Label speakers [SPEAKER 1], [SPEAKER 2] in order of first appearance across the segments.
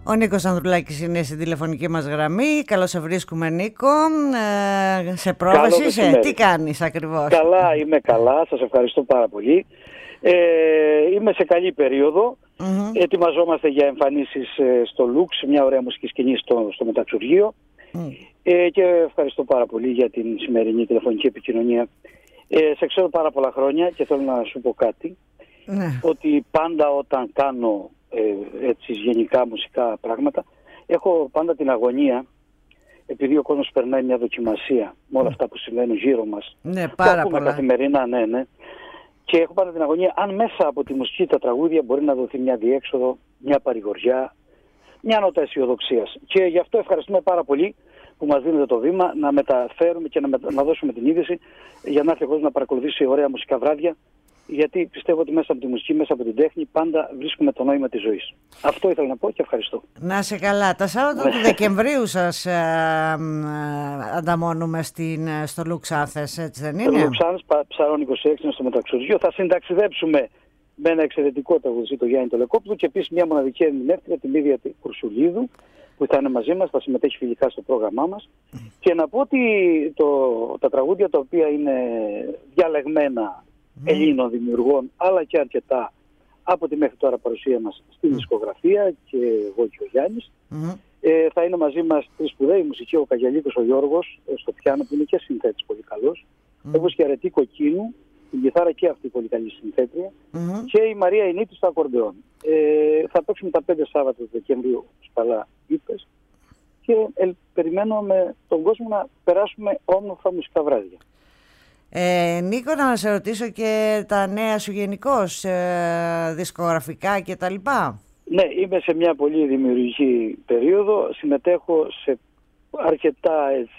[SPEAKER 1] Ο Νίκος Ανδρουλάκης είναι στην τηλεφωνική μας γραμμή. Καλώς σε βρίσκουμε, Νίκο. Σε πρόβαση είσαι, τι κάνεις ακριβώς?
[SPEAKER 2] Καλά, είμαι καλά, σας ευχαριστώ πάρα πολύ. Είμαι σε καλή περίοδο. Ετοιμαζόμαστε για εμφανίσεις στο Λουξ, μια ωραία μουσική σκηνή στο Μεταξουργείο. Και ευχαριστώ πάρα πολύ για την σημερινή τηλεφωνική επικοινωνία. Σε ξέρω πάρα πολλά χρόνια και θέλω να σου πω κάτι. Ότι πάντα όταν κάνω έτσι γενικά μουσικά πράγματα, έχω πάντα την αγωνία, επειδή ο κόσμος περνάει μια δοκιμασία με όλα αυτά που συμβαίνουν γύρω μας.
[SPEAKER 1] Ναι, πάρα πολλά.
[SPEAKER 2] Καθημερινά, ναι. Και έχω πάντα την αγωνία, αν μέσα από τη μουσική, τα τραγούδια, μπορεί να δοθεί μια διέξοδο, μια παρηγοριά, μια νότα αισιοδοξίας. Και γι' αυτό ευχαριστούμε πάρα πολύ που μας δίνετε το βήμα να μεταφέρουμε και να δώσουμε την είδηση για να έρθει ο κόσμος να παρακολουθήσει ωραία μουσικά βράδια. Γιατί πιστεύω ότι μέσα από τη μουσική, μέσα από την τέχνη, πάντα βρίσκουμε το νόημα της ζωής. Αυτό ήθελα να πω και ευχαριστώ.
[SPEAKER 1] Να είσαι καλά. Τα Σάββατα του Δεκεμβρίου σας ανταμώνουμε στο Λουξ Άθες, έτσι δεν είναι?
[SPEAKER 2] Λουξ Άθες, Ψαρών 26, είναι στο Μεταξουργείο. Θα συνταξιδέψουμε με ένα εξαιρετικό τραγουδιστή, τον Γιάννη Τολεκόπουλο, και επίσης μια μοναδική ερμηνεύτρια, την Μίδια Κουρσουλίδου, που θα είναι μαζί μας, θα συμμετέχει φιλικά στο πρόγραμμά μας. Και να πω ότι τα τραγούδια τα οποία είναι διαλεγμένα Ελλήνων δημιουργών, αλλά και αρκετά από τη μέχρι τώρα παρουσία μας στην δισκογραφία, και εγώ και ο Γιάννης. Θα είναι μαζί μας τρεις σπουδαίοι μουσικοί, ο Καγιαλίκος ο Γιώργος στο πιάνο, που είναι και συνθέτης πολύ καλός, όπως και Αρετή Κοκκίνου, την κιθάρα, και αυτή πολύ καλή συνθέτρια, και η Μαρία Ινίτη στο ακορντεόν. Θα παίξουμε τα 5 Σάββατα του Δεκεμβρίου Σπαλά Ύπες και περιμένω με τον κόσμο να περάσουμε όμορφα μουσικά βράδια.
[SPEAKER 1] Νίκο, να σε ρωτήσω και τα νέα σου γενικώς, δισκογραφικά και τα λοιπά.
[SPEAKER 2] Ναι, είμαι σε μια πολύ δημιουργική περίοδο. Συμμετέχω σε αρκετά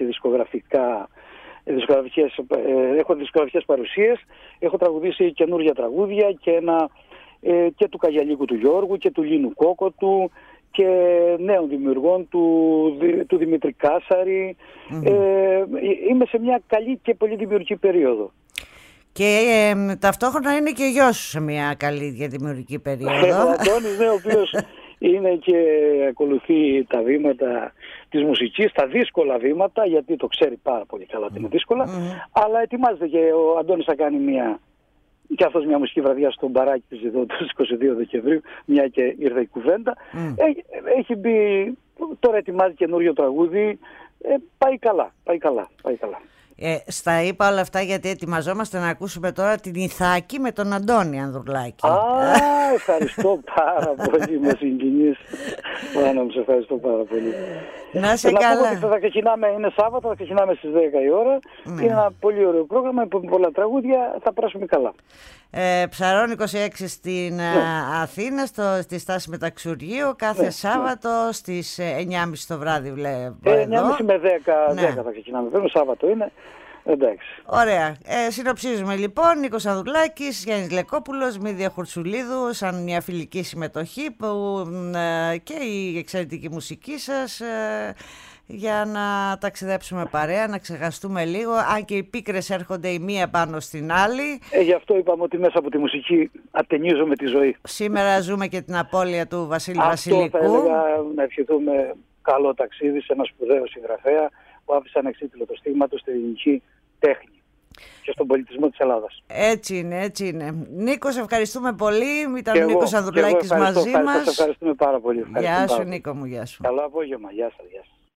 [SPEAKER 2] έχω δισκογραφικές παρουσίες. Έχω τραγουδήσει καινούργια τραγούδια και του Καγιαλίκου του Γιώργου και του Λίνου Κόκοτου και νέων δημιουργών του Δημήτρη Κάσαρη. Είμαι σε μια καλή και πολύ δημιουργική περίοδο.
[SPEAKER 1] Και ταυτόχρονα είναι και ο γιος σου σε μια καλή και δημιουργική περίοδο.
[SPEAKER 2] Ο Αντώνης, ναι, ο οποίος είναι και ακολουθεί τα βήματα της μουσικής, τα δύσκολα βήματα, γιατί το ξέρει πάρα πολύ καλά ότι είναι δύσκολα, αλλά ετοιμάζεται, και ο Αντώνης θα κάνει και αυτός μια μουσική βραδιά στο μπαράκι της εδώ στις 22 Δεκεμβρίου, μια και ήρθε η κουβέντα. Έχει μπει, τώρα ετοιμάζει καινούριο τραγούδι, πάει καλά.
[SPEAKER 1] Στα είπα όλα αυτά γιατί ετοιμαζόμαστε να ακούσουμε τώρα την Ιθάκη με τον Αντώνη Ανδρουλάκη.
[SPEAKER 2] Ευχαριστώ πάρα πολύ, με συγκινείς. Πάνω μου, σε ευχαριστώ πάρα πολύ.
[SPEAKER 1] Να σε καλά.
[SPEAKER 2] Θα ξεκινάμε, είναι Σάββατο, θα ξεκινάμε στις 10 η ώρα. Είναι ένα πολύ ωραίο πρόγραμμα, με πολλά τραγούδια, θα περάσουμε καλά.
[SPEAKER 1] Ψαρών 26 στην Αθήνα, στη στάση Μεταξουργείου, κάθε Σάββατο στις 9.30 το βράδυ, βλέπω.
[SPEAKER 2] 9.30 με 10 θα ξεκινάμε. Βέβαια, Σάββατο είναι. Εντάξει.
[SPEAKER 1] Ωραία. Συνοψίζουμε λοιπόν. Νίκος Ανδρουλάκης, Γιάννης Λεκόπουλος, Μίδια Κουρσουλίδου, σαν μια φιλική συμμετοχή και η εξαιρετική μουσική σας, για να ταξιδέψουμε παρέα, να ξεχαστούμε λίγο, αν και οι πίκρες έρχονται η μία πάνω στην άλλη.
[SPEAKER 2] Γι' αυτό είπαμε ότι μέσα από τη μουσική ατενίζουμε τη ζωή.
[SPEAKER 1] Σήμερα ζούμε και την απώλεια του Βασίλη Βασιλικού.
[SPEAKER 2] Αυτό θα έλεγα, να ευχηθούμε καλό ταξίδι σε ένα σπουδαίο συγγραφέα που άφησε ανεξίτηλο το στίγμα του στην ελληνική τέχνη και στον πολιτισμό της Ελλάδας.
[SPEAKER 1] Έτσι είναι. Νίκο, ευχαριστούμε πολύ. Ήταν ο Νίκος Ανδρουλάκης μαζί μας.
[SPEAKER 2] Σας ευχαριστούμε πάρα πολύ.
[SPEAKER 1] Γεια σου, Νίκο μου, γεια σου.
[SPEAKER 2] Καλό απόγευμα. Γεια σας.